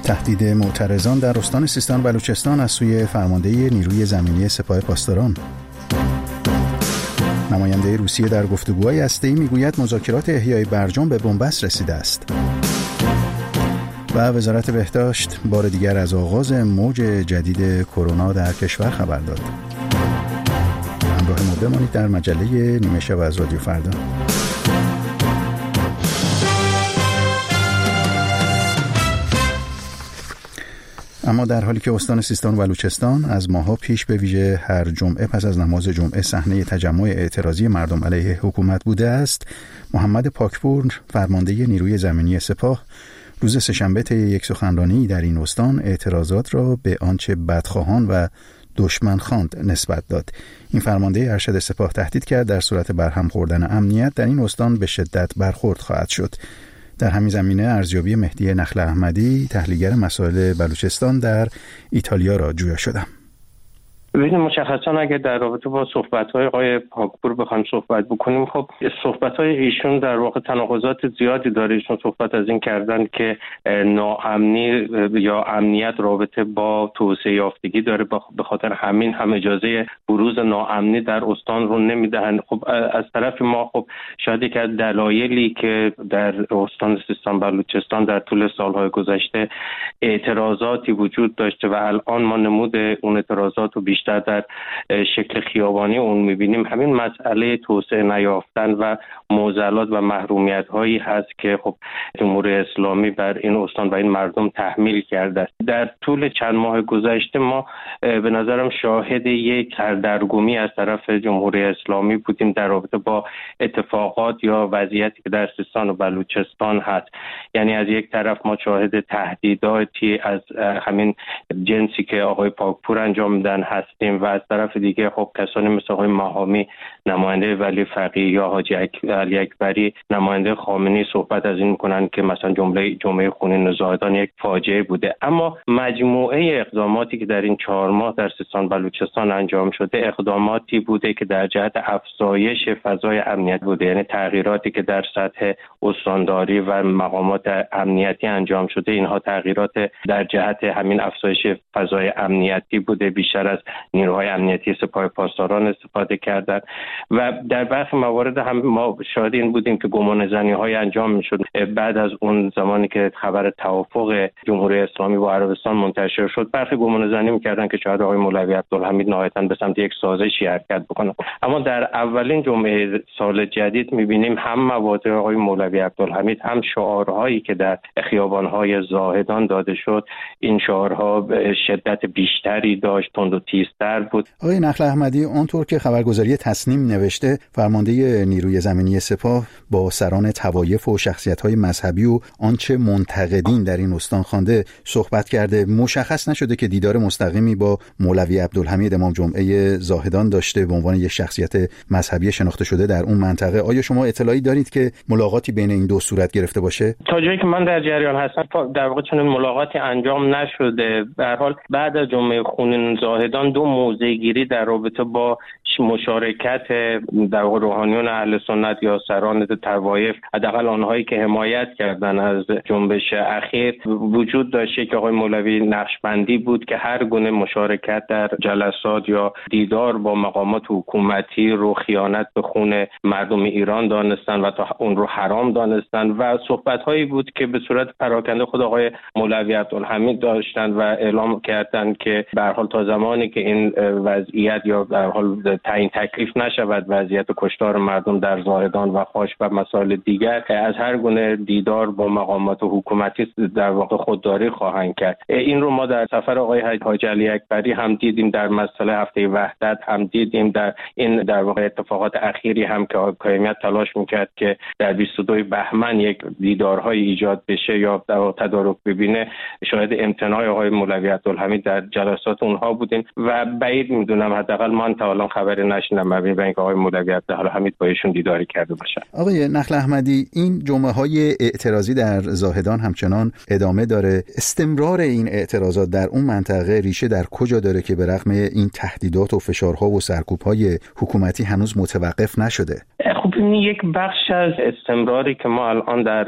تهدید معترضان در استان سیستان و بلوچستان از سوی فرمانده نیروی زمینی سپاه پاسداران. نماینده روسیه در گفتگوهای هسته‌ای میگوید مذاکرات احیای برجام به بنبست رسیده است. و وزارت بهداشت بار دیگر از آغاز موج جدید کرونا در کشور خبر داد. همراه ما بمانید در مجله نیمه شب از رادیو فردا. اما در حالی که استان سیستان و بلوچستان از ماه‌ها پیش به ویژه هر جمعه پس از نماز جمعه صحنه تجمع اعتراضی مردم علیه حکومت بوده است، محمد پاکپور فرمانده نیروی زمینی سپاه روز سه‌شنبه طی یک سخنرانی در این استان اعتراضات را به آنچه بدخواهان و دشمن خواند نسبت داد. این فرمانده ارشد سپاه تهدید کرد در صورت برهم خوردن امنیت در این استان به شدت برخورد خواهد شد. در همین زمینه ارزیابی مهدی نخل احمدی تحلیلگر مسائل بلوچستان در ایتالیا را جویا شدم. ببینید مشخصا اگه در رابطه با صحبت‌های آقای پاکپور بخوایم صحبت بکنیم، خب صحبت‌های ایشون در واقع تناقضات زیادی داره. ایشون صحبت از این کردن که ناامنی یا امنیت رابطه با توسعه یافتگی داره، به خاطر همین هم اجازه بروز ناامنی در استان رو نمیدهن. خب از طرف ما خب شاید یک از دلایلی که در استان سیستان بلوچستان در طول سال‌های گذشته اعتراضاتی وجود داشته و الان ما نمود اون اعتراضات رو بیشتر در شکل خیابانی اون میبینیم، همین مسئله توسعه نیافتن و معضلات و محرومیت هایی هست که خب جمهوری اسلامی بر این استان و این مردم تحمیل کرده است. در طول چند ماه گذشته ما به نظرم شاهد یک سردرگمی از طرف جمهوری اسلامی بودیم در رابطه با اتفاقات یا وضعیتی که در سیستان و بلوچستان هست. یعنی از یک طرف ما شاهد تهدیداتی از همین جنسی که آقای پاکپور انجام میدن هستیم و از طرف دیگه خب کسانی مثل آقای ماهامی نماینده ولی فقیه یا حاجی علی اکبری نماینده خامنه‌ای صحبت از این میکنن که مثلا جمعه خونین زاهدان یک فاجعه بوده. اما مجموعه اقداماتی که در این 4 ماه در سیستان بلوچستان انجام شده اقداماتی بوده که در جهت افزایش فضای امنیت بوده، یعنی تغییراتی که در سطح استانداری و مقامات امنیتی انجام شده، اینها تغییرات در جهت همین افزایش فضای امنیتی بوده. بیشتر از نیروهای امنیتی سپاه پاسداران استفاده کردند و در برخی موارد هم ما شاهد این بودیم که گمانه‌زنی‌های انجام می‌شد. بعد از اون زمانی که خبر توافق جمهوری اسلامی با عربستان منتشر شد، برخی گمانه‌زنی می‌کردن که شاید آقای مولوی عبدالحمید نهایتاً به سمت یک سازشی حرکت بکنه. اما در اولین جمعه سال جدید می‌بینیم هم مواضع آقای مولوی عبدالحمید هم شعارهایی که در خیابان‌های زاهدان داده شد، این شعارها شدت بیشتری داشت، تند و تیزتر بود. آقای نخل احمدی، اونطور که خبرگزاری تصنیم نوشته، فرمانده نیروی زمینی سپاه با سران طوایف و شخصیت‌های مذهبی و آنچه منتقدین در این استان خوانده صحبت کرده. مشخص نشده که دیدار مستقیمی با مولوی عبدالحمید امام جمعه زاهدان داشته به عنوان یک شخصیت مذهبی شناخته شده در اون منطقه. آیا شما اطلاعی دارید که ملاقاتی بین این دو صورت گرفته باشه؟ تا جایی که من در جریان هستم در واقع چنین ملاقاتی انجام نشده. به هر حال بعد از جمعه خونین زاهدان دو موضع‌گیری در رابطه با مشارکت در واقع روحانیون اهل سنت یا سران طوایف، حداقل آنهایی که حمایت کردن از جنبش اخیر، وجود داشته که آقای مولوی نقشبندی بود که هر گونه مشارکت در جلسات یا دیدار با مقامات حکومتی رو خیانت به خون مردم ایران دانستن و تا اون رو حرام دانستن و صحبت‌هایی بود که به صورت پراکنده خود آقای مولوی عبدالحمید داشتن و اعلام کردند که به هر حال تا زمانی که این وضعیت یا در حال تعیین تکلیف نشود وضعیت کشتار مردم در زاهدان و خاش و مسائل دیگر، از هر گونه دیدار با مقامات حکومتی در واقع خودداری خواهند کرد. این رو ما در سفر آقای حاجی علی اکبری هم دیدیم، در مسئله هفته وحدت هم دیدیم، در این در واقع اتفاقات اخیری هم که حکومت تلاش میکرد که در 22 بهمن یک دیدارهای ایجاد بشه یا تدارک ببینه، شاهد امتناع آقای مولوی عبدالحمید در جلسات اونها بودیم و بعید میدونم، حداقل من تا الان خبری نشنیدم مبنی بر اینکه آقای مولوی عبدالحمید با ایشون دیداری کرده باشه. آقای نخل احمدی، این جمعه‌های اعتراضی در زاهدان همچنان ادامه داره. استمرار این اعتراضات در اون منطقه ریشه در کجا داره که به رغم این تهدیدات و فشارها و سرکوب‌های حکومتی هنوز متوقف نشده؟ خب این یک بخش از استمراری که ما الان در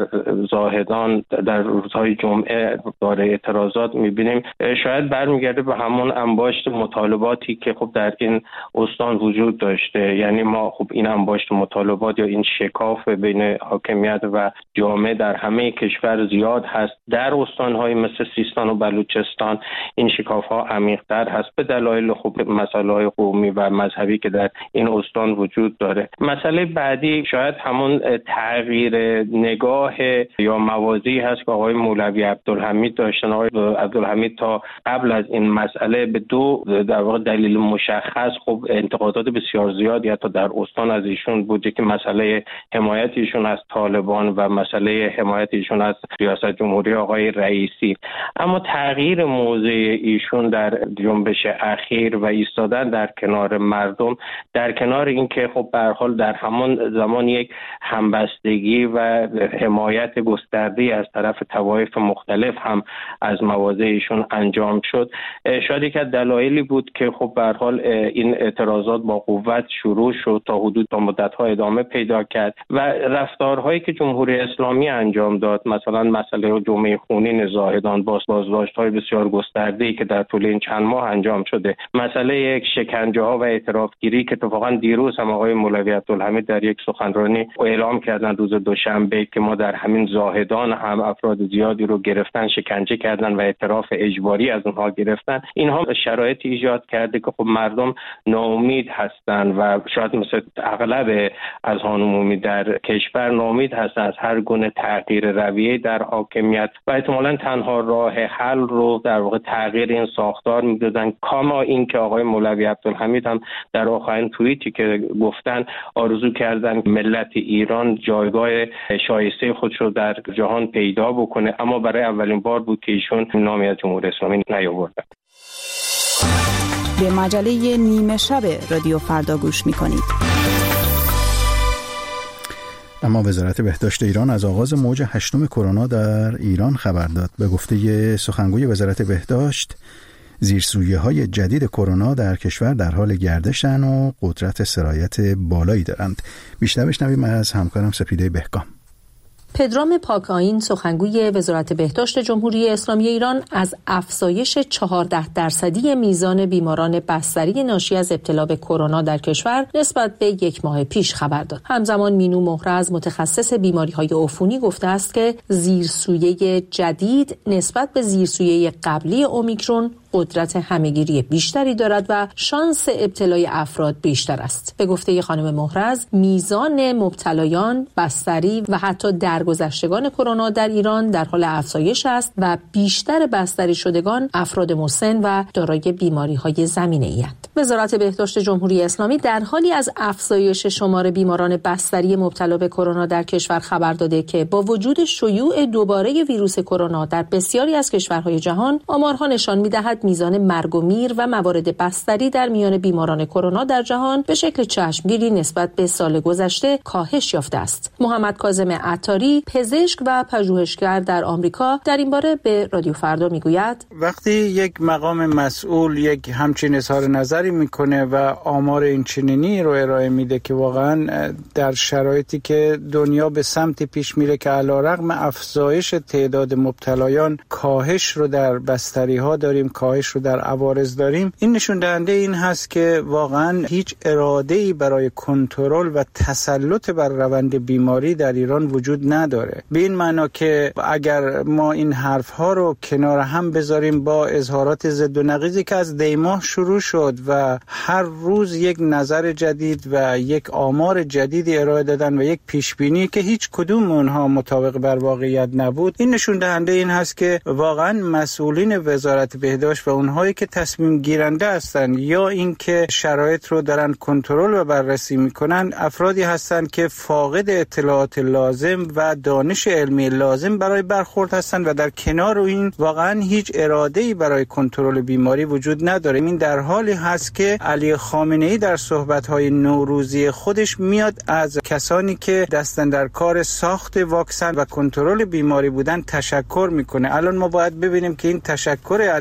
زاهدان در روزهای جمعه داره اعتراضات میبینیم شاید برمیگرده به همون انباشت مطالباتی که خب در این استان وجود داشته. یعنی ما خب این انباشت مطالبات یا این شکاف بین حاکمیت و جامعه در همه کشور زیاد هست. در استان‌های مثل سیستان و بلوچستان این شکاف‌ها عمیق‌تر هست به دلایل خب مسائل قومی و مذهبی که در این استان وجود داره. مسئله بعدی شاید همون تغییر نگاه یا موازی هست که آقای مولوی عبدالحمید داشتن. آقای عبدالحمید تا قبل از این مسئله به دو در واقع دلیل مشخص خب انتقادات بسیار زیادی حتی در استان از ایشون بوده که مسئله حمایت ایشون از طالبان و مسئله حمایت ایشون از ریاست جمهوری آقای رئیسی. اما تغییر موضع ایشون در جنبش اخیر و ایستادن در کنار مردم در کنار اینکه خب به هر حال در همان زمان یک همبستگی و حمایت گسترده از طرف طوایف مختلف هم از مواضع ایشون انجام شد، شاید یک از دلایلی بود که خب به هر حال این اعتراضات با قوت شروع شد تا حدود تا مدت‌ها ادامه پیدا کرد و رفتارهایی که جمهوری اسلامی انجام داد، مثلا مسئله جمعه خونین زاهدان، بازداشت‌های بسیار گسترده‌ای که در طول این چند ماه انجام شده، مسئله یک شکنجه‌ها و اعترافگیری که اتفاقا دیروز هم آقای مولوی عبدالحمید در یک سخنرانی اعلام کردن روز دوشنبه که ما در همین زاهدان هم افراد زیادی رو گرفتن، شکنجه کردن و اعتراف اجباری از اونها گرفتن. اینها شرایطی ایجاد کرده که خب مردم ناامید هستن و شاید مثل اغلب اذهان عمومی در کشور ناامید هستن از هر گونه تغییر رویه در حاکمیت و احتمالاً تنها راه حل رو در واقع تغییر این ساختار می‌دادن. کاما این که آقای مولوی عبدالحمید هم در آخرین توییتی که گفتن آرزو کردن ملت ایران جایگاه شایسته خودش رو در جهان پیدا بکنه، اما برای اولین بار بود که ایشون نامی از جمهوری اسلامی نیاوردن. به مجله نیمه شب رادیو فردا گوش می‌کنید. اما وزارت بهداشت ایران از آغاز موج 8 کرونا در ایران خبر داد. به گفته سخنگوی وزارت بهداشت، زیرسویه‌های جدید کرونا در کشور در حال گردش‌اند و قدرت سرایت بالایی دارند. بیشتر بشنویم از همکارم سپیده بهکام. پدرام پاک‌آیین سخنگوی وزارت بهداشت جمهوری اسلامی ایران از افزایش 14% میزان بیماران بستری ناشی از ابتلا به کرونا در کشور نسبت به یک ماه پیش خبر داد. همزمان مینو مهرز متخصص بیماری‌های عفونی گفته است که زیرسویه جدید نسبت به زیرسویه قبلی اومیکرون قدرت همه‌گیری بیشتری دارد و شانس ابتلای افراد بیشتر است. به گفته خانم مهرز، میزان مبتلایان، بستری و حتی درگذشتگان کرونا در ایران در حال افزایش است و بیشتر بستری شدگان افراد مسن و دارای بیماری‌های زمینه‌ای‌اند. وزارت بهداشت جمهوری اسلامی در حالی از افزایش شمار بیماران بستری مبتلا به کرونا در کشور خبر داده که با وجود شیوع دوباره ویروس کرونا در بسیاری از کشورهای جهان، آمارها نشان می‌دهد میزان مرگ و میر و موارد بستری در میان بیماران کرونا در جهان به شکل چشمگیری نسبت به سال گذشته کاهش یافته است. محمد کاظم عطاری، پزشک و پژوهشگر در آمریکا، در این باره به رادیو فردا میگوید: وقتی یک مقام مسئول یک همچین اظهار نظری میکنه و آمار این چنینی رو ارائه میده که واقعا در شرایطی که دنیا به سمتی پیش میره که علیرغم افزایش تعداد مبتلایان کاهش رو در بستری ها داریم، کاهش رو در عوارض داریم، این نشون دهنده این هست که واقعا هیچ اراده‌ای برای کنترل و تسلط بر روند بیماری در ایران وجود نداره. به این معنا که اگر ما این حرف‌ها رو کنار هم بذاریم با اظهارات ضد و نقیضی که از دیماه شروع شد و هر روز یک نظر جدید و یک آمار جدیدی ارائه دادن و یک پیشبینی که هیچ کدوم اونها مطابق بر واقعیت نبود، این نشون دهنده این هست که واقعا مسئولین وزارت بهداشت و اونهایی که تصمیم گیرنده هستن یا اینکه شرایط رو دارن کنترل و بررسی میکنن افرادی هستن که فاقد اطلاعات لازم و دانش علمی لازم برای برخورد هستن و در کنار این واقعا هیچ اراده‌ای برای کنترل بیماری وجود نداره. این در حالی هست که علی خامنه‌ای در صحبت‌های نوروزی خودش میاد از کسانی که دستن در کار ساخت واکسن و کنترل بیماری بودن تشکر میکنه. الان ما باید ببینیم که این تشکر علی خامنه‌ای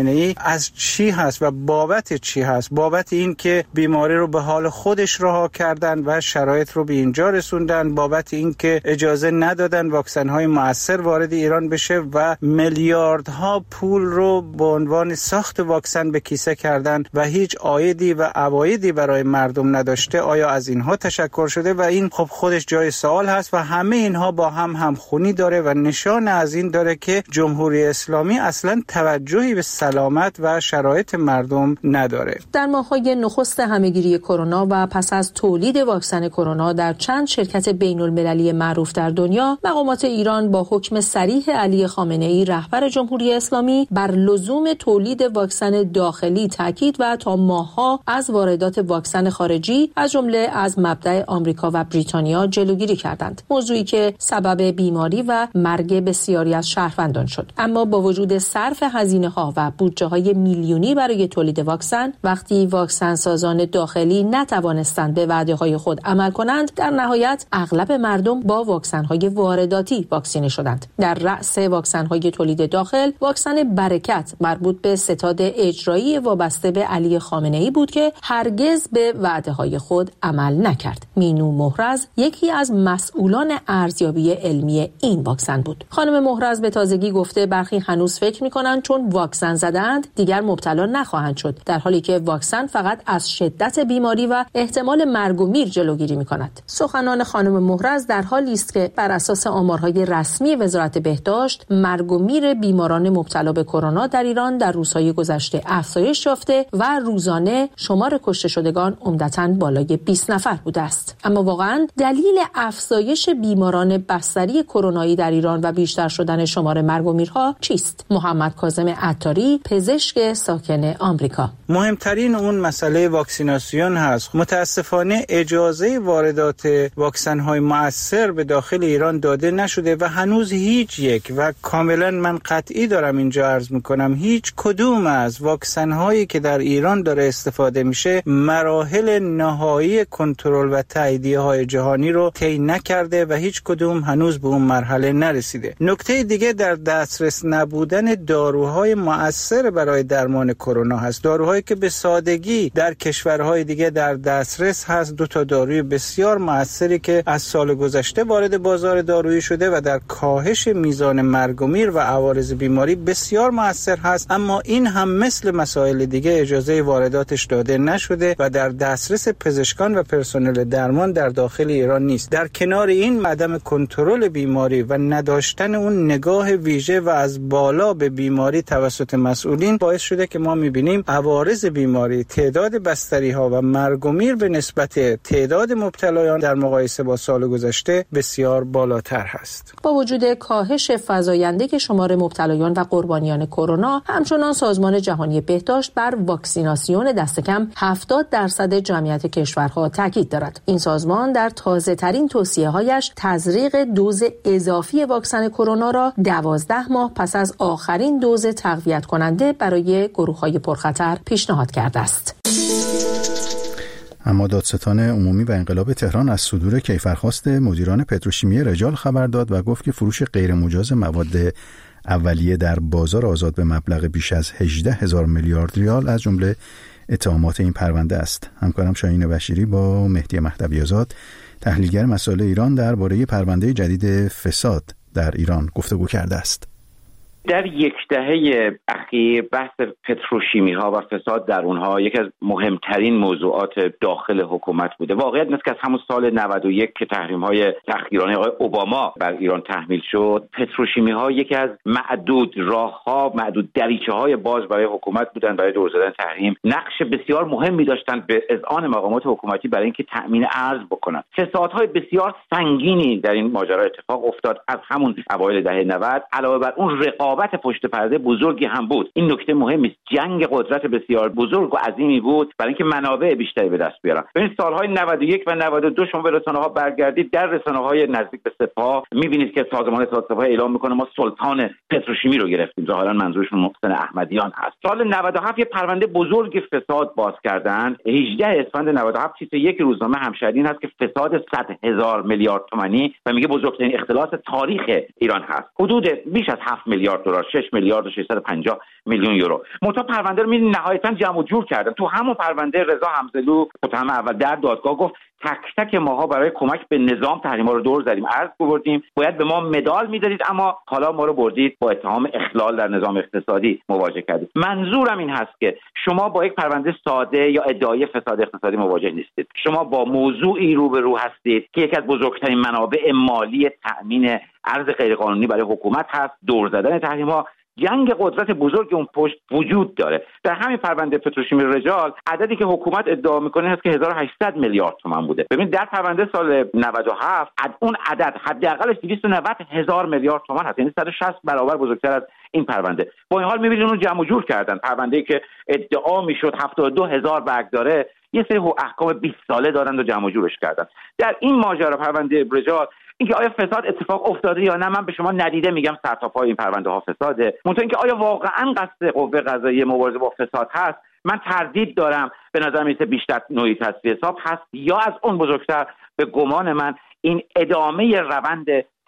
خامنه‌ای از چی هست و بابت چی هست؟ بابت این که بیماری رو به حال خودش رها کردن و شرایط رو به اینجا رسوندن، بابت این که اجازه ندادن واکسن‌های مؤثر وارد ایران بشه و میلیاردها پول رو به عنوان ساخت واکسن به کیسه کردن و هیچ عایدی و عوایدی برای مردم نداشته. آیا از اینها تشکر شده؟ و این خب خودش جای سوال هست و همه اینها با هم همخونی داره و نشان از این داره که جمهوری اسلامی اصلا توجهی به سلامت و شرایط مردم نداره. در ماه‌های نخست همه‌گیری کرونا و پس از تولید واکسن کرونا در چند شرکت بین‌المللی معروف در دنیا، مقامات ایران با حکم صریح علی خامنه‌ای رهبر جمهوری اسلامی بر لزوم تولید واکسن داخلی تاکید و تا ماه‌ها از واردات واکسن خارجی از جمله از مبدأ آمریکا و بریتانیا جلوگیری کردند، موضوعی که سبب بیماری و مرگ بسیاری از شهروندان شد. اما با وجود صرف هزینه‌ها و بودجه‌های میلیونی برای تولید واکسن، وقتی واکسن سازان داخلی نتوانستند به وعده‌های خود عمل کنند، در نهایت اغلب مردم با واکسن‌های وارداتی واکسینه شدند. در رأس واکسن‌های تولید داخل، واکسن برکت مربوط به ستاد اجرایی وابسته به علی خامنه‌ای بود که هرگز به وعده‌های خود عمل نکرد. مینو مهرز یکی از مسئولان ارزیابی علمی این واکسن بود. خانم مهرز به تازگی گفته برخی هنوز فکر می‌کنند چون واکسن زدند دیگر مبتلا نخواهند شد، در حالی که واکسن فقط از شدت بیماری و احتمال مرگ و میر جلوگیری می‌کند. سخنان خانم مهرز در حالی است که بر اساس آمارهای رسمی وزارت بهداشت، مرگ و میر بیماران مبتلا به کرونا در ایران در روزهای گذشته افزایش یافته و روزانه شمار کشته شدگان عمدتاً بالای 20 نفر بوده است. اما واقعاً دلیل افزایش بیماران بستری کرونایی در ایران و بیشتر شدن شمار مرگ و میرها چیست؟ محمد کاظم عطاری، پزشک ساکن آمریکا: مهمترین اون مسئله واکسیناسیون هست. متاسفانه اجازه واردات واکسن‌های مؤثر به داخل ایران داده نشده و هنوز هیچ یک، و کاملا من قطعی دارم اینجا عرض میکنم، هیچ کدوم از واکسن‌هایی که در ایران داره استفاده میشه مراحل نهایی کنترل و تاییدیه‌های جهانی رو طی نکرده و هیچ کدوم هنوز به اون مرحله نرسیده. نکته دیگه در دسترس نبودن داروهای مؤثر برای درمان کرونا هست. داروهایی که به سادگی در کشورهای دیگه در دسترس هست. 2 تا داروی بسیار مؤثری که از سال گذشته وارد بازار دارویی شده و در کاهش میزان مرگ و میر و عوارض بیماری بسیار مؤثر هست، اما این هم مثل مسائل دیگه اجازه وارداتش داده نشده و در دسترس پزشکان و پرسنل درمان در داخل ایران نیست. در کنار این عدم کنترل بیماری و نداشتن اون نگاه ویژه و از بالا به بیماری توسط مسئولین باعث شده که ما می‌بینیم عوارض بیماری، تعداد بستری‌ها و مرگ و میر به نسبت تعداد مبتلایان در مقایسه با سال گذشته بسیار بالاتر هست. با وجود کاهش فزاینده شمار مبتلایان و قربانیان کرونا، همچنان سازمان جهانی بهداشت بر واکسیناسیون دست کم 70% جمعیت کشورها تاکید دارد. این سازمان در تازه‌ترین توصیه‌هایش تزریق دوز اضافی واکسن کرونا را 12 ماه پس از آخرین دوز تقویت کننده برای گروه‌های پرخطر پیشنهاد کرده است. اما دادستان عمومی و انقلاب تهران از صدور کیفرخواست مدیران پتروشیمی رجال خبر داد و گفت که فروش غیرمجاز مواد اولیه در بازار آزاد به مبلغ بیش از 18,000 میلیارد ریال از جمله اتهامات این پرونده است. همکارم شاهین بشیری با مهدی مهدوی آزاد، تحلیلگر مسائل ایران، درباره پرونده جدید فساد در ایران گفتگو کرده است. در 10 دهه اخیر بحث پتروشیمی ها و فساد در اونها یکی از مهمترین موضوعات داخل حکومت بوده. واقعیت است که از همون سال 91 که تحریم های تحقیرانه آقای اوباما بر ایران تحمیل شد، پتروشیمی ها یکی از معدود راه ها، معدود دریچه های باز برای حکومت بودند برای دور زدن تحریم. نقش بسیار مهمی داشتند به اذعان مقامات حکومتی برای اینکه تأمین ارز بکنند. فسادهای بسیار سنگینی در این ماجرا اتفاق افتاد از همون اوایل دهه 90. علاوه بر اون رقابت پشت پرده بزرگی هم بود. این نکته مهمی است. جنگ قدرت بسیار بزرگ و عظیمی بود برای اینکه منابع بیشتری به دست بیارن. ببینید سالهای 91 و 92 شما به رسانه‌ها برگردید، در رسانه‌های نزدیک به سپاه می‌بینید که سازمان اطلاعات سپاه اعلام می‌کنه ما سلطان پتروشیمی رو گرفتیم. ظاهرا منظورشون محسن احمدیان هست. سال 97 یه پرونده بزرگ فساد باز کردن. 18 اسفند 97 چیز یک روزنامه همشهری هست که فساد 100,000 میلیارد تومانی و میگه بزرگترین اختلاس تاریخ ایران هست. حدود بیش از 7 میلیارد دلار، 6 میلیارد و 650 میلیون یورو. منتها پرونده رو نهایتاً جمع جور کردن. تو همون پرونده رضا حمزلو متهم اول در دادگاه گفت تک تک ماها برای کمک به نظام تحریم‌ها رو دور زدیم، عرض بردیم باید به ما مدال میدادید، اما حالا ما رو بردید با اتهام اخلال در نظام اقتصادی مواجه کردید. منظورم این هست که شما با یک پرونده ساده یا ادعای فساد اقتصادی مواجه نیستید. شما با موضوعی روبرو هستید که یکی از بزرگترین منابع مالی تأمین ارز غیرقانونی برای حکومت هست. دور زدن تحریم‌ها، جنگ قدرت بزرگ اون پشت وجود داره. در همین پرونده پتروشیمی رجال عددی که حکومت ادعا میکنه هست که 1800 میلیارد تومان بوده. ببین در پرونده سال 97 اون عدد حداقلش 290 هزار میلیارد تومان هست، یعنی 160 برابر بزرگتر از این پرونده. با این حال میبینید اون جمع جور کردن. پرونده‌ای که ادعا میشد 72 هزار برگ داره، یه سری احکام 20 ساله دارن و جمع جورش کردن. در این ماجرا پرونده رجال اینکه آیا فساد اتفاق افتاده یا نه، من به شما ندیده میگم سر تا پای این پرونده ها فساده. منتها اینکه آیا واقعا قصد قوه قضاییه مبارزه با فساد هست، من تردید دارم. به نظر میاد بیشتر نوعی تصفیه حساب هست یا از اون بزرگتر به گمان من این ادامه روند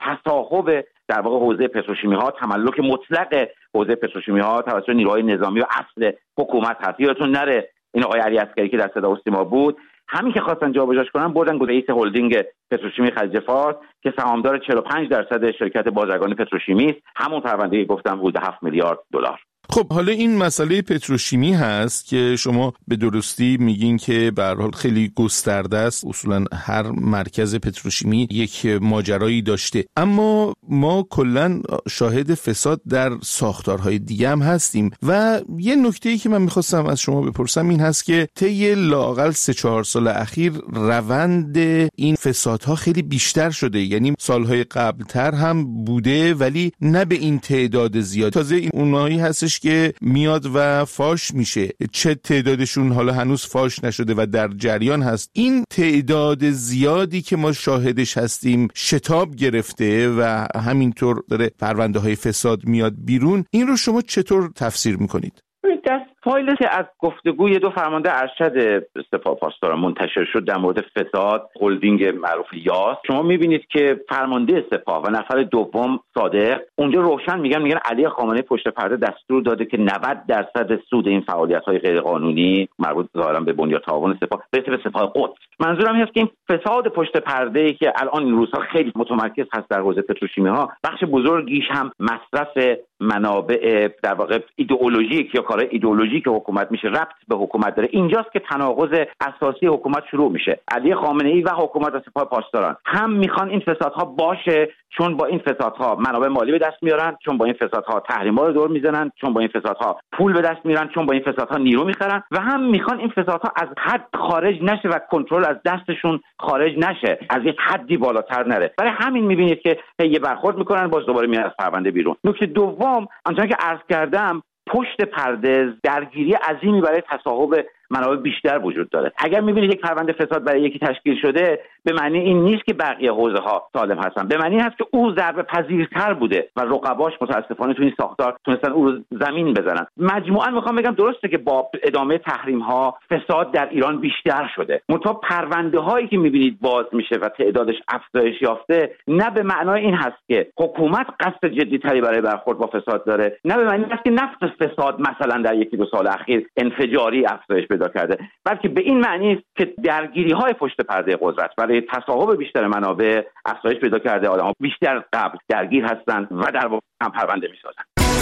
تصاحب در واقع حوزه پتروشیمی ها، تملک مطلق حوزه پتروشیمی ها توسط نیروهای نظامی و اصل حکومت هست. یادتون نره این آقای علی عسکری که در صدا و سیما بود، همین که خواستن جابجاش کنن بردن رئیس هلدینگ پتروشیمی خلیج فارس که سهامدار 45% شرکت بازرگانی پتروشیمی است، همون پرونده گفتم حدود 7 میلیارد دلار. خب حالا این مسئله پتروشیمی هست که شما به درستی میگین که به هر حال خیلی گسترده است. اصولا هر مرکز پتروشیمی یک ماجرایی داشته، اما ما کلا شاهد فساد در ساختارهای دیگه هم هستیم. و یه نکته‌ای که من میخواستم از شما بپرسم این هست که طی لااقل 3-4 سال اخیر روند این فسادها خیلی بیشتر شده، یعنی سالهای قبلتر هم بوده ولی نه به این تعداد زیاد. تازه این اونایی هستش که میاد و فاش میشه، چه تعدادشون حالا هنوز فاش نشده و در جریان هست. این تعداد زیادی که ما شاهدش هستیم شتاب گرفته و همینطور داره پرونده های فساد میاد بیرون. این رو شما چطور تفسیر میکنید؟ در فایلی که از گفتگوی دو فرمانده ارشد سپاه پاسداران منتشر شد در مورد فساد هلدینگ معروف یاس، شما میبینید که فرمانده سپاه و نفر دوم صادق اونجا روشن میگن علی خامنه‌ای پشت پرده دستور داده که 90% سود این فعالیت‌های غیرقانونی مربوط ظاهراً به بنیاد تعاون سپاه برسه به سپاه قدس. منظورم اینه که این فساد پشت پرده‌ای که الان این روزها خیلی متمرکز هست در حوزه پتروشیمی‌ها، بخش بزرگیش هم مصرف منابع در واقع ایدئولوژیک یا کار ایدئولوژیک که حکومت میشه ربط به حکومت داره. اینجاست که تناقض اساسی حکومت شروع میشه. علی خامنه‌ای و حکومت و سپاه پاسداران هم میخوان این فسادها باشه، چون با این فسادها منابع مالی به دست میارن، چون با این فسادها تحریم‌ها رو دور میزنن، چون با این فسادها پول به دست میارن، چون با این فسادها نیرو میخرن، و هم میخوان این فسادها از حد خارج نشه و کنترل از دستشون خارج نشه، از یک حدی بالاتر نره. برای همین میبینید که یه برخورد میکنن باز دوباره میاد از پرونده بیرون. نکته دوم، آنچنان که عرض کردم، پشت پرده درگیری عظیمی برای تصاحب منابع بیشتر وجود داره. اگر میبینید یک پرونده فساد برای یکی تشکیل شده، به معنی این نیست که بقیه حوزه ها سالم هستن، به معنی هست که او ضربه پذیرتر بوده و رقباش متاسفانه تو این ساختار تونستن او رو زمین بزنن. مجموعاً میخوام بگم درسته که با ادامه تحریم ها فساد در ایران بیشتر شده، منتها پرونده هایی که میبینید باز میشه و تعدادش افزایش یافته، نه به معنای این هست که حکومت قصد جدی تری برای برخورد با فساد داره، نه به معنی هست که نفس فساد مثلا در 1-2 سال اخیر انفجاری افزایش پیدا کرده، بلکه به این معنی است که درگیری‌های پشت پرده قدرت برای تصاحب بیشتر منابع افزایش پیدا کرده. آدم‌ها بیشتر قبل درگیر هستند و در واقع هم پرونده می‌سازن.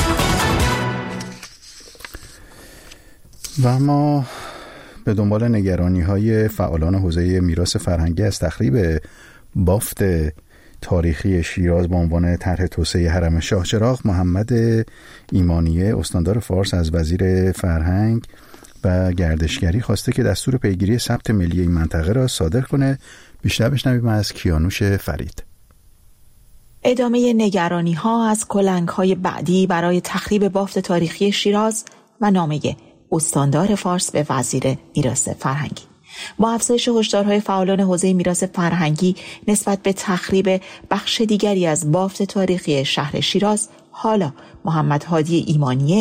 و ما به دنبال نگرانی‌های فعالان حوزه میراث فرهنگی از تخریب بافت تاریخی شیراز با عنوان طرح توسعه حرم شاه چراغ، محمد ایمانیه استاندار فارس از وزیر فرهنگ و گردشگری خواسته که دستور پیگیری ثبت ملی این منطقه را صادر کنه. بیشتر بشنویم از کیانوش فرید. ادامه نگرانی‌ها از کلنگ‌های بعدی برای تخریب بافت تاریخی شیراز و نامه استاندار فارس به وزیر میراث فرهنگی. با افزایش هشدارهای فعالان حوزه میراث فرهنگی نسبت به تخریب بخش دیگری از بافت تاریخی شهر شیراز، حالا محمد هادی ایمانیه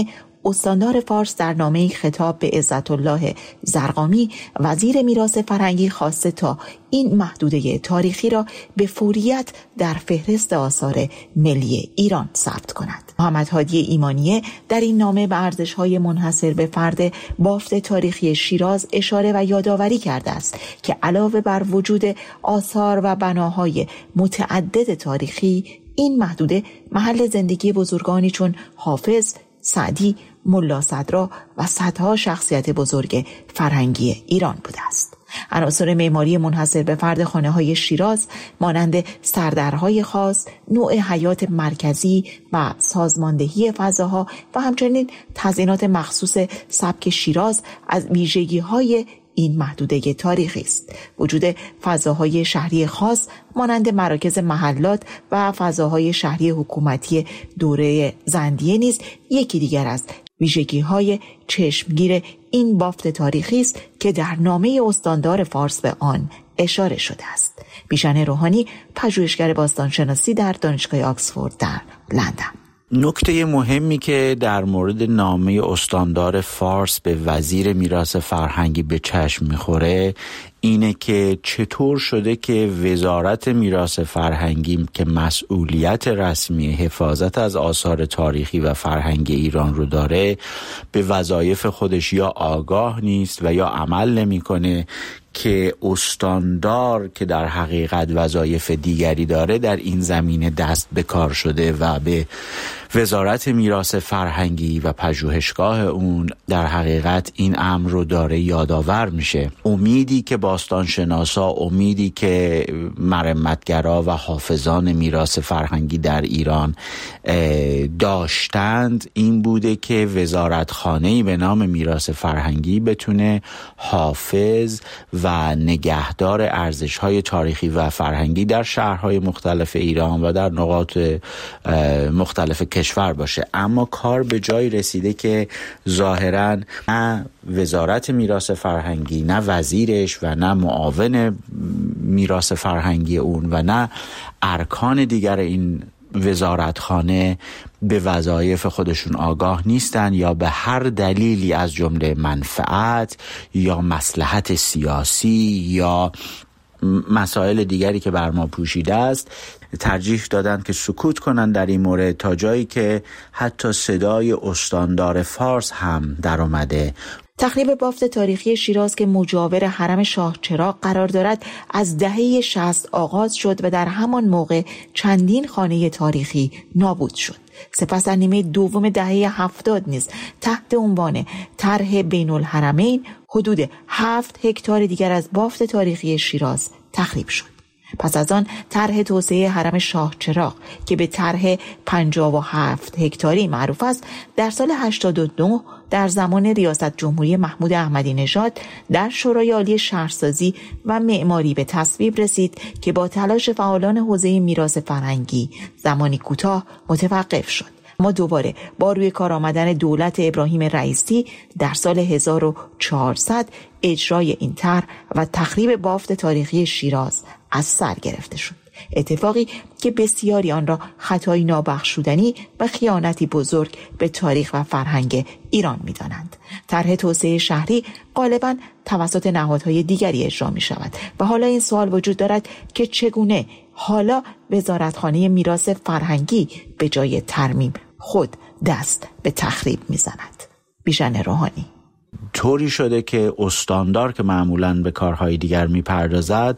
استاندار فارس در نامه‌ای خطاب به عزت‌الله زرقامی وزیر میراث فرهنگی خواسته تا این محدوده تاریخی را به فوریت در فهرست آثار ملی ایران ثبت کند. محمد هادی ایمانیه در این نامه به ارزش‌های منحصر به فرد بافت تاریخی شیراز اشاره و یادآوری کرده است که علاوه بر وجود آثار و بناهای متعدد تاریخی، این محدوده محل زندگی بزرگانی چون حافظ، سعدی، ملا صدرا و صدها شخصیت بزرگ فرهنگی ایران بوده است. عناصر معماری منحصر به فرد خانه‌های شیراز مانند سردرهای خاص، نوع حیات مرکزی و سازماندهی فضاها و همچنین تزیینات مخصوص سبک شیراز از ویژگی‌های این محدوده تاریخی است. وجود فضاهای شهری خاص مانند مراکز محلات و فضاهای شهری حکومتی دوره زندیه نیز یکی دیگر از ویژگی‌های چشمگیر این بافت تاریخی است که در نامه استاندار فارس به آن اشاره شده است. بیژن روحانی، پژوهشگر باستانشناسی در دانشگاه آکسفورد در لندن. نکته مهمی که در مورد نامه استاندار فارس به وزیر میراث فرهنگی به چشم میخوره اینه که چطور شده که وزارت میراث فرهنگی که مسئولیت رسمی حفاظت از آثار تاریخی و فرهنگی ایران رو داره به وظایف خودش یا آگاه نیست و یا عمل نمیکنه، که استاندار که در حقیقت وظایف دیگری داره در این زمینه دست به کار شده و به وزارت میراث فرهنگی و پژوهشگاه اون در حقیقت این امر رو داره یادآور میشه. امیدی که باستانشناسا، امیدی که مرمتگرا و حافظان میراث فرهنگی در ایران داشتند این بوده که وزارتخانه‌ای به نام میراث فرهنگی بتونه حافظ و نگهدار ارزش‌های تاریخی و فرهنگی در شهرهای مختلف ایران و در نقاط مختلف کشور باشه. اما کار به جایی رسیده که ظاهراً نه وزارت میراث فرهنگی، نه وزیرش و نه معاون میراث فرهنگی اون و نه ارکان دیگر این وزارتخانه به وظایف خودشون آگاه نیستن یا به هر دلیلی از جمله منفعت یا مصلحت سیاسی یا مسائل دیگری که بر ما پوشیده است ترجیح دادن که سکوت کنن در این مورد، تا جایی که حتی صدای استاندار فارس هم در اومده. تخریب بافت تاریخی شیراز که مجاور حرم شاه چراغ قرار دارد از دهه 60 آغاز شد و در همان موقع چندین خانه تاریخی نابود شد. سپس در نیمه دوم دهه 70 نیز تحت عنوان طرح بین الحرمین حدود 7 هکتار دیگر از بافت تاریخی شیراز تخریب شد. پس از آن طرح توسعه حرم شاه چراغ که به طرح 57 هکتاری معروف است در سال 89 در زمان ریاست جمهوری محمود احمدی نژاد در شورای عالی شهرسازی و معماری به تصویب رسید که با تلاش فعالان حوزه میراث فرهنگی زمانی کوتاه متوقف شد. اما دوباره با روی کار آمدن دولت ابراهیم رئیسی در سال 1400 اجرای این طرح و تخریب بافت تاریخی شیراز از سر گرفته شد. اتفاقی که بسیاری آن را خطایی نابخشودنی و خیانتی بزرگ به تاریخ و فرهنگ ایران می‌دانند. طرح توسعه شهری غالباً توسط نهادهای دیگری اجرا می‌شود و حالا این سوال وجود دارد که چگونه حالا وزارتخانه میراث فرهنگی به جای ترمیم خود دست به تخریب می‌زند. بیژن روحانی: طوری شده که استاندار که معمولاً به کارهای دیگر میپردازد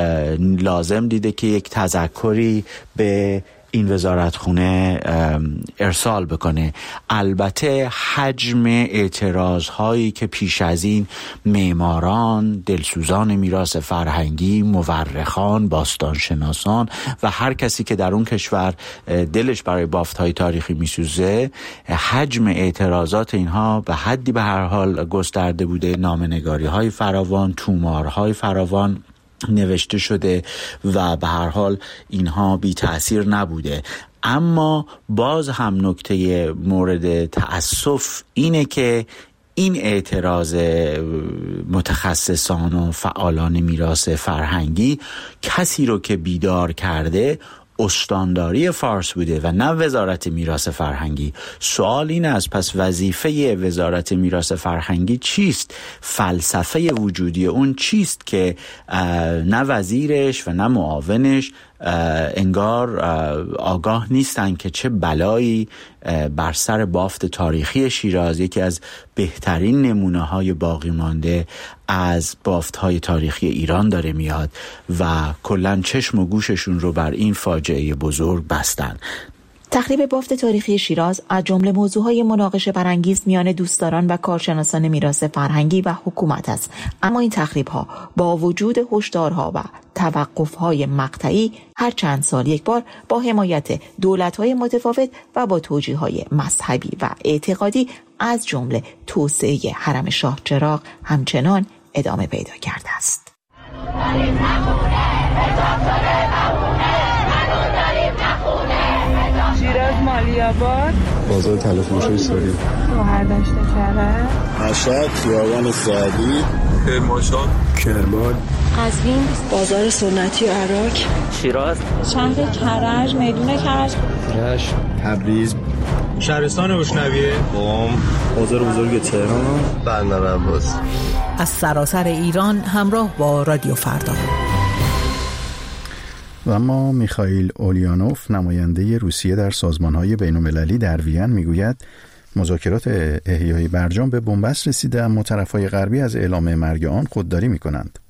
لازم دیده که یک تذکری به این وزارتخونه ارسال بکنه. البته حجم اعتراضهایی که پیش از این معماران، دلسوزان میراث فرهنگی، مورخان، باستانشناسان و هر کسی که در اون کشور دلش برای بافت‌های تاریخی میسوزه، حجم اعتراضات اینها به حدی به هر حال گسترده بوده، نامه‌نگاری‌های فراوان، تومارهای فراوان نوشته شده و به هر حال اینها بی تأثیر نبوده. اما باز هم نکته مورد تأسف اینه که این اعتراض متخصصان و فعالان میراث فرهنگی کسی رو که بیدار کرده استانداری فارس بوده و نه وزارت میراث فرهنگی. سوال این است پس وظیفه وزارت میراث فرهنگی چیست؟ فلسفه وجودی اون چیست که نه وزیرش و نه معاونش انگار آگاه نیستن که چه بلایی بر سر بافت تاریخی شیراز، یکی از بهترین نمونه‌های باقی مانده از بافت‌های تاریخی ایران داره میاد و کلاً چشم و گوششون رو بر این فاجعه بزرگ بستن. تخریب بافت تاریخی شیراز از جمله موضوعهای مناقشه برانگیز میان دوستداران و کارشناسان میراث فرهنگی و حکومت است. اما این تخریب‌ها با وجود هشدارها و توقف‌های مقطعی هر چند سال یک بار با حمایت دولت‌های متفاوت و با توجیه‌های مذهبی و اعتقادی از جمله توسعه حرم شاه چراغ همچنان ادامه پیدا کرده است. شیراز مالی‌آباد، بازار تلافروشی ساری، شهردشت کرج، مشهد، خیابان سعدی، کرمانشاه، کرمان، قزوین، بازار سنتی و عراق، شیراز، شهر کرج، میدون کرج، رشت، تبریز، شهرستان روشنویه، قم، بازار بزرگ تهران، بندر عباس. از سراسر ایران همراه با رادیو فردا. و اما میخائیل اولیانوف نماینده روسیه در سازمان‌های بین‌المللی در وین میگوید مذاکرات احیای برجام به بنبست رسیده، اما طرف‌های غربی از اعلام مرگ آن خودداری می‌کنند.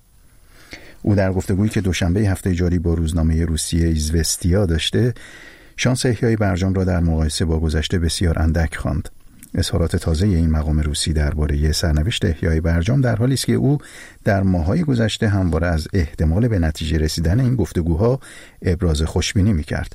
او در گفتگویی که دوشنبه هفته جاری با روزنامه روسیه ایزوستیا داشته، شانس احیای برجام را در مقایسه با گذشته بسیار اندک خواند. اظهارات تازه این مقام روسی درباره سرنوشت احیای برجام در حالی است که او در ماه‌های گذشته همواره از احتمال به نتیجه رسیدن این گفتگوها ابراز خوشبینی می‌کرد.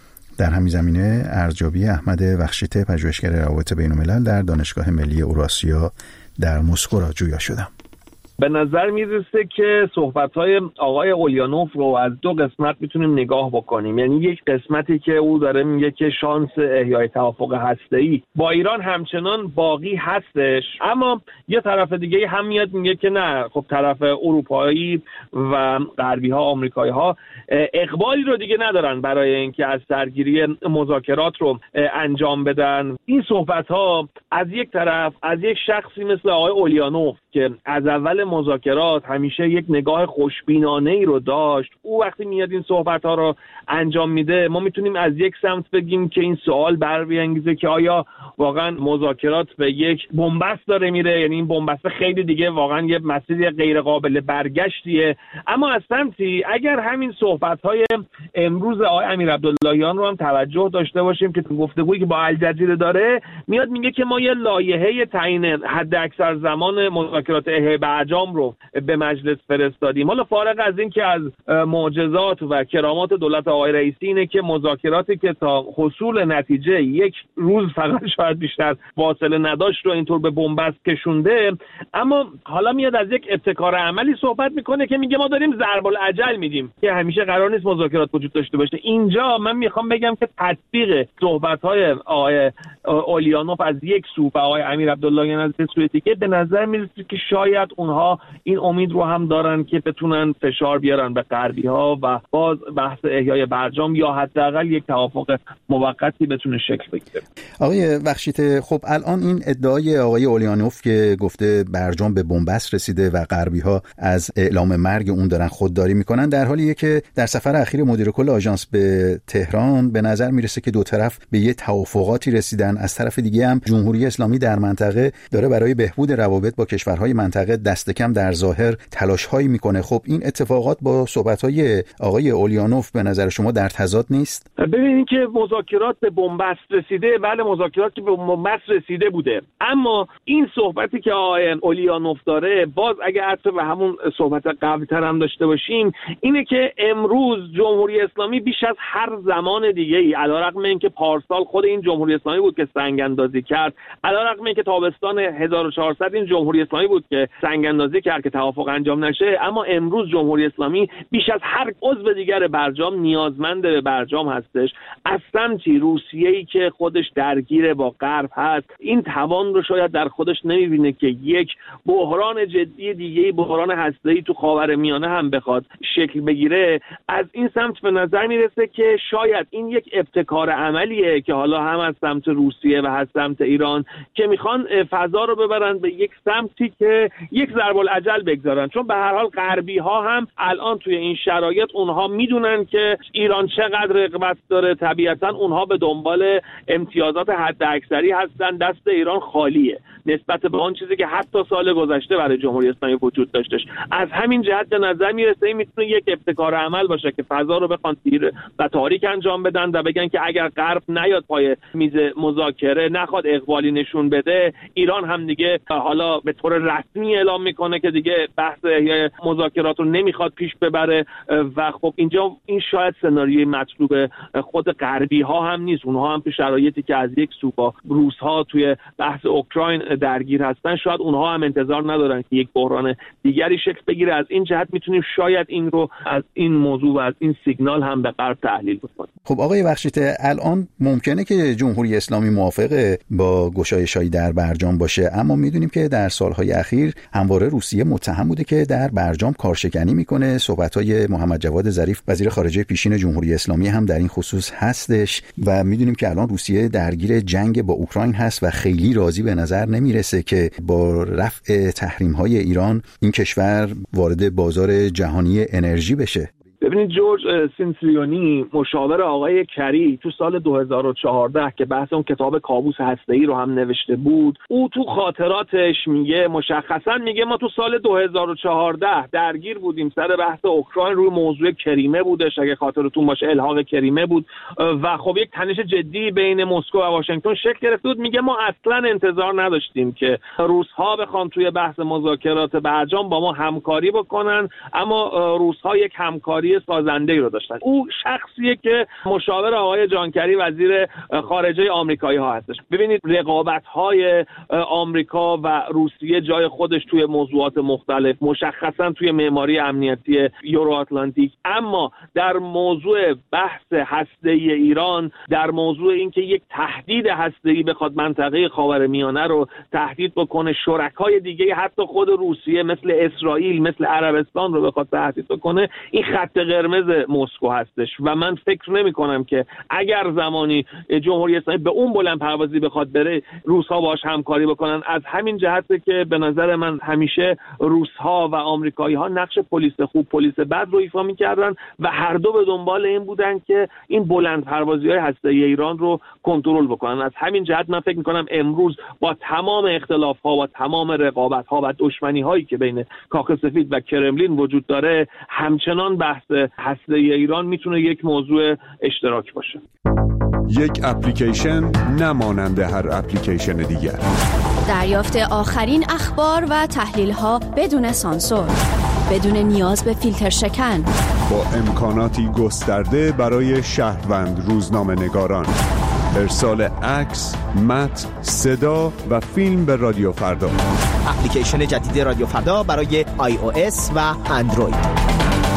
در همین زمینه ارزیابی احمد وخشیته، پژوهشگر روابط بین‌الملل در دانشگاه ملی اوراسیا در مسکو را جویا شدم. به نظر میرسه که صحبت‌های آقای اولیانوف رو از دو قسمت میتونیم نگاه بکنیم. یعنی یک قسمتی که او داره میگه که شانس احیای توافق هسته‌ای با ایران همچنان باقی هستش، اما یه طرف دیگه هم میاد میگه که نه، خب طرف اروپایی و غربی‌ها، آمریکایی‌ها اقبالی رو دیگه ندارن برای اینکه از سرگیری مذاکرات رو انجام بدن. این صحبت‌ها از یک طرف از یک شخصی مثل آقای اولیانوف که از اول مذاکرات همیشه یک نگاه خوشبینانه‌ای رو داشت، او وقتی میاد این صحبت‌ها رو انجام میده، ما میتونیم از یک سمت بگیم که این سوال برانگیزه که آیا واقعا مذاکرات به یک بنبست داره میره، یعنی این بنبست خیلی دیگه واقعا یه مسیر غیر قابل برگشتیه. اما از سمتی اگر همین صحبت‌های امروز آقای امیرعبداللهیان رو هم توجه داشته باشیم که گفتگویی که با الجزیره داره، میاد میگه که ما یه لایحه تعیین حداکثر زمان مذاکرات احیای برجام رو به مجلس فرستادیم. حالا فارغ از این که از معجزات و کرامات دولت آقای رئیسی اینه که مذاکراتی که تا حصول نتیجه یک روز فقط شاید بیشتر فاصله نداشت رو اینطور به بنبست کشونده، اما حالا میاد از یک ابتکار عملی صحبت میکنه که میگه ما داریم ضرب العجل میدیم که همیشه قرار نیست مذاکرات وجود داشته باشه. اینجا من میخوام بگم که تطبیق صحبت‌های آقای اولیانوف از یک سو و آقای امیرعبداللهیان از سوی دیگه به نظر میرسه که شاید اونها این امید رو هم دارن که بتونن فشار بیارن به غربی‌ها و باز بحث احیای برجام یا حداقل یک توافق موقتی بتونه شکل بگیره. آقای بخشیته، خب الان این ادعای آقای اولیانوف که گفته برجام به بنبست رسیده و غربی‌ها از اعلام مرگ اون دارن خودداری میکنن، در حالیه که در سفر اخیر مدیر کل آژانس به تهران به نظر میرسه که دو طرف به یه توافقاتی رسیدن. از طرف دیگه هم جمهوری اسلامی در منطقه داره برای بهبود روابط با کشورهای منطقه دست کم در ظاهر تلاش‌هایی میکنه. خب این اتفاقات با صحبت‌های آقای اولیانوف به نظر شما در تضاد نیست؟ ببینید که مذاکرات به بنبست رسیده، بله مذاکرات که به بنبست رسیده بوده، اما این صحبتی که آقای اولیانوف داره، باز اگه حتی به همون صحبت قبل‌تر هم داشته باشیم، اینه که امروز جمهوری اسلامی بیش از هر زمان دیگه‌ای، علیرغم اینکه پارسال خود این جمهوری اسلامی بود که سنگ اندازی کرد، علیرغم اینکه تابستان 1400 این جمهوری اسلامی بود که سنگ اندازی کرد که توافق انجام نشه، اما امروز جمهوری اسلامی بیش از هر عضو دیگر برجام نیازمند به برجام هست. هستش، از سمتی روسیه‌ای که خودش درگیر با غرب هست این توان رو شاید در خودش نمی‌بینه که یک بحران جدی دیگه، بحران هسته‌ای تو خاورمیانه هم بخواد شکل بگیره. از این سمت به نظر میرسه که شاید این یک ابتکار عملیه که حالا هم از سمت روسیه و از سمت ایران که میخوان فضا رو ببرن به یک سمتی که یک ضرب العجل بگذارن، چون به هر حال غربی ها هم الان توی این شرایط اونها میدونن که ایران چقدر رقابت داره، طبیعتا اونها به دنبال امتیازات حد اکثری هستن، دست ایران خالیه نسبت به آن چیزی که حتی سال گذشته برای جمهوری اسلامی وجود داشتش. از همین جهت به نظر میرسه این میتونه یک ابتکار عمل باشه که فضا رو بخوان تیر و تاریک انجام بدن و بگن که اگر غرب نیاد پای میز مذاکره، نخواد اقبالی نشون بده، ایران هم دیگه حالا به طور رسمی اعلام میکنه که دیگه بحث احیای مذاکرات رو نمیخواد پیش ببره و خب اینجا این شاید سناریوی مطلوب خود غربی ها هم نیست. اونها هم تو شرایطی که از یک سو با روس ها توی بحث اوکراین درگیر هستن، شاید اونها هم انتظار ندارن که یک بحران دیگری شکل بگیره. از این جهت میتونیم شاید این رو از این موضوع و از این سیگنال هم به غرب تحلیل بکنیم. خب آقای بخشیده، الان ممکنه که جمهوری اسلامی موافق با گشایش‌های در برجام باشه، اما میدونیم که در سالهای اخیر همواره روسیه متهم بوده که در برجام کارشکنی میکنه. صحبت‌های محمد جواد ظریف وزیر خارجه پیشین جمهوری اسلامی هم در این خصوص هستش و میدونیم که الان روسیه درگیر جنگ با اوکراین هست و خیلی راضی به نظر نمیرسه که با رفع تحریم‌های ایران این کشور وارد بازار جهانی انرژی بشه. ببینید جورج سینسیلیونی مشاور آقای کری تو سال 2014 که بحث اون کتاب کابوس هسته‌ای رو هم نوشته بود، او تو خاطراتش میگه مشخصا میگه ما تو سال 2014 درگیر بودیم سر بحث اوکراین، روی موضوع کریمه بودش اگه خاطرتون باشه، الحاق کریمه بود و خب یک تنش جدی بین مسکو و واشنگتن شکل گرفته بود. میگه ما اصلا انتظار نداشتیم که روس‌ها بخوان توی بحث مذاکرات برجام با ما همکاری بکنن، اما روس‌ها یک همکاری سازنده‌ای رو داشتن. او شخصیه که مشاور آقای جان کری وزیر خارجه آمریکایی ها هستش. ببینید رقابت‌های آمریکا و روسیه جای خودش توی موضوعات مختلف، مشخصا توی معماری امنیتی یورو آتلانتیک، اما در موضوع بحث هسته‌ای ایران، در موضوع اینکه یک تهدید هسته‌ای بخواد منطقه خاورمیانه رو تهدید بکنه، شرکای دیگه حتی خود روسیه مثل اسرائیل، مثل عربستان رو بخواد تهدید بکنه، این خط قرمز مسکو هستش و من فکر نمی کنم که اگر زمانی جمهوری اسلامی به اون بلند پروازی بخواد بره روس‌ها باهاش همکاری بکنن. از همین جهته که به نظر من همیشه روس‌ها و آمریکایی‌ها نقش پلیس خوب پلیس بد رو ایفا می‌کردن و هر دو به دنبال این بودن که این بلند پروازی‌های هسته‌ای ایران رو کنترل بکنن. از همین جهت من فکر می‌کنم امروز با تمام اختلاف‌ها و تمام رقابت‌ها و دشمنی‌هایی که بین کاخ سفید و کرملین وجود داره، همچنان بحث هسته‌ای ایران میتونه یک موضوع اشتراک باشه. یک اپلیکیشن نمانند هر اپلیکیشن دیگر. دریافت آخرین اخبار و تحلیل‌ها بدون سانسور، بدون نیاز به فیلتر شکن، با امکاناتی گسترده برای شهروند روزنامه‌نگاران. ارسال عکس، متن، صدا و فیلم به رادیو فردا. اپلیکیشن جدید رادیو فردا برای iOS و اندروید.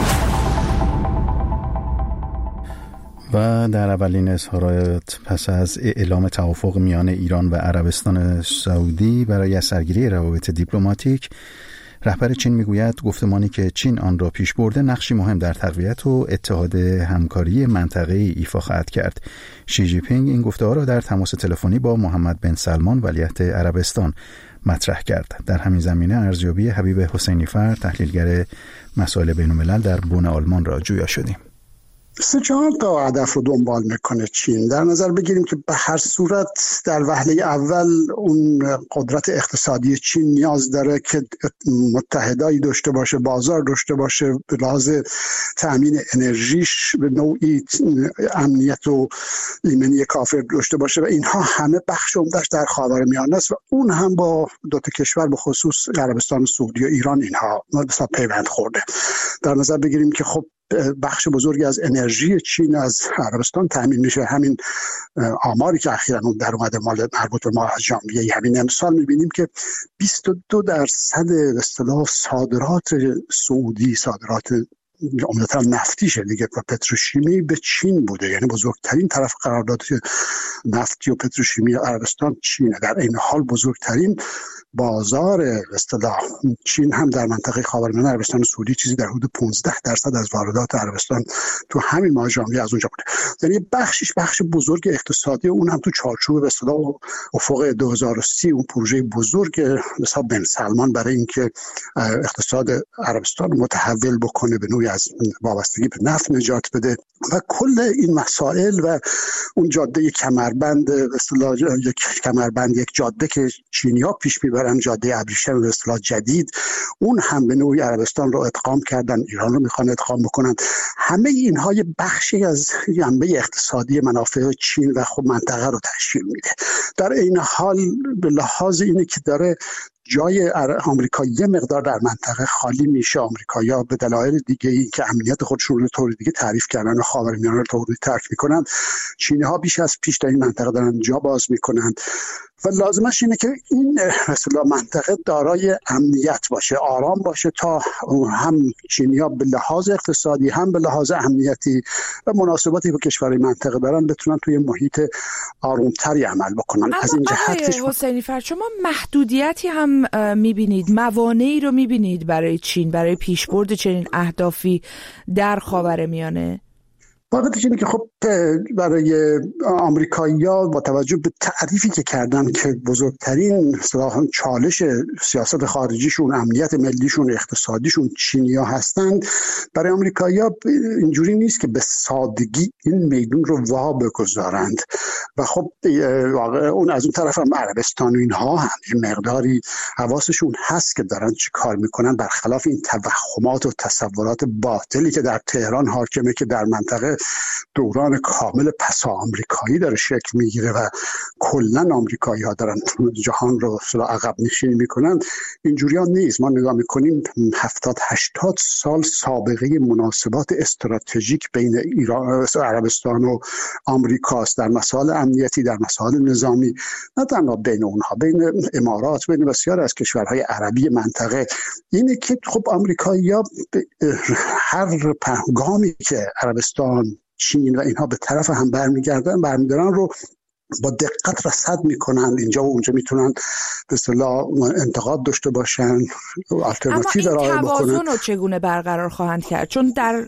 و در اولین اظهارات پس از اعلام توافق میان ایران و عربستان سعودی برای سرگیری روابط دیپلماتیک، رهبر چین میگوید گفتمانی که چین آن را پیش برده نقشی مهم در تقویت و اتحاد همکاری منطقه‌ای ایفا خواهد کرد. شی جی پینگ این گفته‌ها را در تماس تلفنی با محمد بن سلمان ولیعهد عربستان مطرح کرد. در همین زمینه ارزیابی حبیب حسینی‌فر، تحلیلگر مسائل بین‌الملل در بن آلمان را جویا شدیم. 3-4 تا هدف رو دنبال میکنه چین. در نظر بگیریم که به هر صورت در وهله اول اون قدرت اقتصادی چین نیاز داره که متحدایی داشته باشه، بازار داشته باشه، به لحاظ تامین انرژیش به نوعی امنیت و ایمنی کافی داشته باشه و اینها همه بخش عمده‌اش در خاورمیانه است و اون هم با دو تا کشور به خصوص عربستان سعودی و ایران اینها مثلا پیوند خورده. در نظر بگیریم که خب بخش بزرگی از انرژی چین از عربستان تامین میشه. همین آماری که اخیراً در اومده مال مربوط به ماه ژانویه همین امسال میبینیم که 22% به اصطلاح صادرات سعودی، صادرات عمدتاً نفتیشه دیگه و پتروشیمی به چین بوده، یعنی بزرگترین طرف قرارداد نفتی و پتروشیمی عربستان چینه. در این حال بزرگترین بازار اصطلاح چین هم در منطقه خاورمیانه عربستان سعودی چیزی در حدود 15% از واردات عربستان تو همین ماه ژانویه از اونجا بوده. یعنی بخش بزرگ اقتصادی اون هم تو چارچوب به اصطلاح افق 2030 اون پروژه بزرگ حساب بن سلمان برای اینکه اقتصاد عربستان متحول بکنه، به نوعی از وابستگی به نفت نجات بده و کل این مسائل و اون جاده کمربند به اصطلاح یک جاده که چینی‌ها پیش میبرن، جاده ابریشم به اصطلاح جدید، اون هم به نوعی عربستان رو ادغام کردن، ایران رو میخوان ادغام بکنن. همه اینها یه بخشی از جنبه اقتصادی منافع چین و خب منطقه رو تشکیل میده. در این حال به لحاظ اینه که داره جای آمریکا یه مقدار در منطقه خالی میشه، آمریکایی‌ها به دلایل دیگه ای که امنیت خودشون رو طور دیگه تعریف کردن و خاورمیانه رو طور دیگه ترک میکنن، چینی‌ها بیش از پیش در این منطقه دارن جا باز میکنن و لازمش اینه که این مثلا منطقه دارای امنیت باشه، آرام باشه تا هم چینی‌ها به لحاظ اقتصادی هم به لحاظ امنیتی و مناسباتی با کشورهای منطقه دارن بتونن توی محیط آرومتری عمل بکنن. از این جهت حسینی فرد شما محدودیتی هم میبینید، موانعی رو میبینید برای چین برای پیشبرد چنین اهدافی در خاورمیانه؟ واقعیتش اینه که خب برای آمریکایی‌ها با توجه به تعریفی که کردن که بزرگترین اصطلاحاً چالش سیاست خارجیشون، امنیت ملیشون، اقتصادیشون چینی‌ها هستند، برای آمریکایی‌ها اینجوری نیست که به سادگی این میدون رو وا بگذارند و خب واقعا اون از اون طرف هم عربستان و اینها هم مقداری حواسشون هست که دارن چی کار میکنن، برخلاف این توهمات و تصورات باطلی که در تهران حاکمه که در منطقه دوران کامل پسا آمریکایی داره شکل میگیره و کلا آمریکایی ها دارن جهان رو عقب نشینی میکنن. اینجوری ها نیست. ما نگاه میکنیم 70-80 سال سابقه مناسبات استراتژیک بین ایران، عربستان و آمریکاست در مسائل امنیتی، در مسائل نظامی، نه تنها بین اونها، بین امارات، بین بسیار از کشورهای عربی منطقه. اینه که خب آمریکایی ها هر گامی که عربستان، چین و اینها به طرف هم برمیدارن رو با دقت رصد میکنن. اینجا و اونجا میتونن به اصطلاح انتقاد داشته باشن، آلترناتیو ارائه بکنن. اما این توازن رو چگونه برقرار خواهند کرد؟ چون در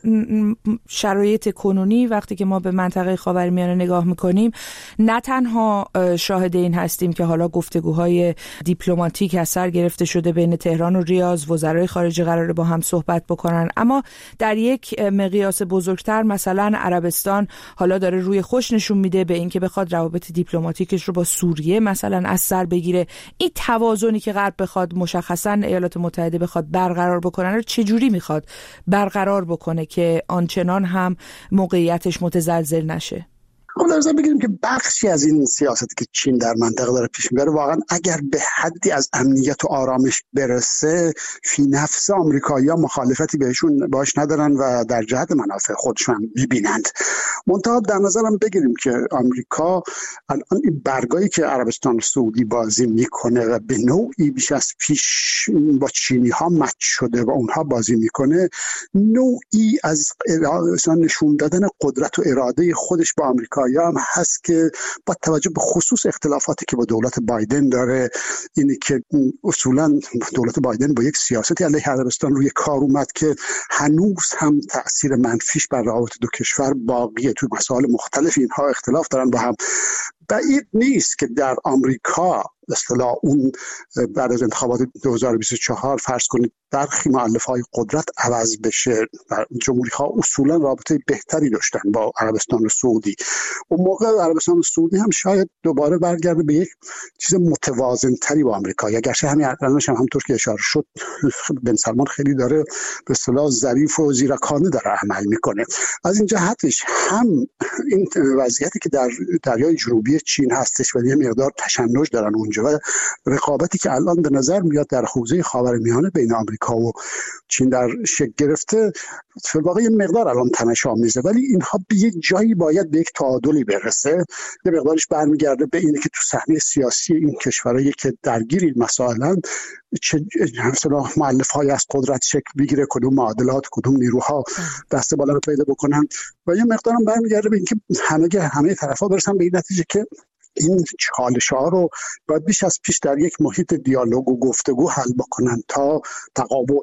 شرایط کنونی وقتی که ما به منطقه خاورمیانه نگاه میکنیم، نه تنها شاهد این هستیم که حالا گفتگوهای دیپلماتیک از سر گرفته شده بین تهران و ریاض، وزرای خارجه قراره با هم صحبت بکنن، اما در یک مقیاس بزرگتر مثلا عربستان حالا داره روی خوش نشون میده به اینکه بخواد روابط دیپلماتیکش رو با سوریه مثلا از سر بگیره. این توازنی که غرب بخواد، مشخصا ایالات متحده بخواد برقرار بکنه، رو چجوری میخواد برقرار بکنه که آنچنان هم موقعیتش متزلزل نشه؟ خب در ضمن بگیریم که بخشی از این سیاستی که چین در منطقه داره پیش میبره واقعا اگر به حدی از امنیت و آرامش برسه، فی نفس آمریکایی‌ها مخالفتی باش ندارن و در جهت منافع خودشون میبینند. منتها در نظرم بگیریم که آمریکا الان این برگایی که عربستان سعودی بازی میکنه و به نوعی بیش از پیش با چینی ها مچ شده و اونها بازی میکنه، نوعی از نشون دادن قدرت و اراده خودش با آمریکا هم هست که با توجه به خصوص اختلافاتی که با دولت بایدن داره، اینه که اصولا دولت بایدن با یک سیاستی علیه عربستان روی کار اومد که هنوز هم تأثیر منفیش بر روابط دو کشور باقیه. توی مسائل مختلف اینها اختلاف دارن با هم. بعید نیست که در آمریکا اصطلاح اون بعد از انتخابات 2024 فرض کنید برخی مؤلفه‌های قدرت عوض بشه و جمهوری‌ها اصولا رابطه بهتری داشتن با عربستان سعودی. اون موقع عربستان سعودی هم شاید دوباره برگرده به یک چیز متوازن‌تری با آمریکا. اگرچه همین الانش هم همونطور که اشاره شد بن سلمان خیلی داره به اصطلاح ظریف و زیرکانه داره عمل میکنه. از این جهتش هم این وضعیتی که در دریای جنوبی چین هستش و یه مقدار تشنج دارن اونجا اونجا و رقابتی که الان به نظر میاد در حوزه خاورمیانه بین آمریکا و چین در شکل گرفته فی الواقع یه مقدار الان تنش‌آمیزه، ولی اینها به یه جایی باید به یک تعادلی برسه. یه مقدارش برمیگرده به اینه که تو صحنه سیاسی این کشورهایی که درگیری مسائلاً چه مثلا مؤلفه‌های از قدرت شکل بگیره، کدوم معادلات، کدوم نیروها دست بالا رو پیدا بکنن و یه مقدارم برمیگرده به اینکه همه طرفا برسن به این نتیجه که این چالش‌ها رو باید بیش از پیش در یک محیط دیالوگ و گفتگو حل بکنن تا تقابل.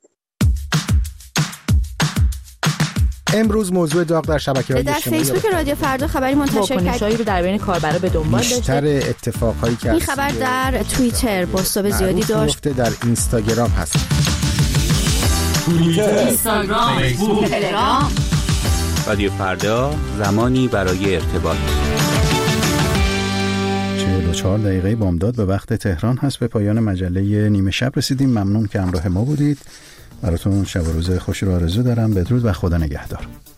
امروز موضوع داغ در شبکه‌های اجتماعی در فیسبوک رادیو فردا خبری منتشر کرد رو در بین کاربرا به دنبال داشته. بیشتر اتفاقهایی که این خبر در توییتر بازتاب زیادی داشت. در اینستاگرام هست. توییتر، اینستاگرام، فیسبوک، تلگرام. رادیو فردا، زمانی برای ارتباط. 44 دقیقه بامداد به وقت تهران هست. به پایان مجله نیمه شب رسیدیم. ممنون که همراه ما بودید. براتون شب و روز خوشی رو آرزو دارم. بدرود و خدا نگهدار.